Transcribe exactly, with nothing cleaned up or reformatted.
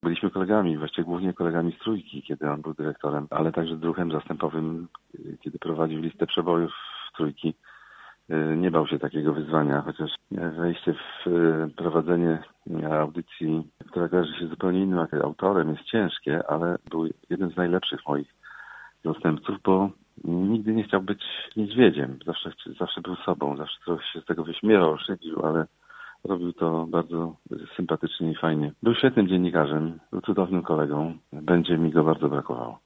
Byliśmy kolegami, właściwie głównie kolegami z Trójki, kiedy on był dyrektorem, ale także druhem zastępowym, kiedy prowadził listę przebojów Trójki. Nie bał się takiego wyzwania, chociaż wejście w prowadzenie audycji, która kojarzy się zupełnie innym autorem, jest ciężkie, ale był jeden z najlepszych moich zastępców, bo nigdy nie chciał być niedźwiedziem. Zawsze, zawsze był sobą, zawsze trochę się z tego wyśmiewał, szydził, ale robił to bardzo sympatycznie i fajnie. Był świetnym dziennikarzem, był cudownym kolegą. Będzie mi go bardzo brakowało.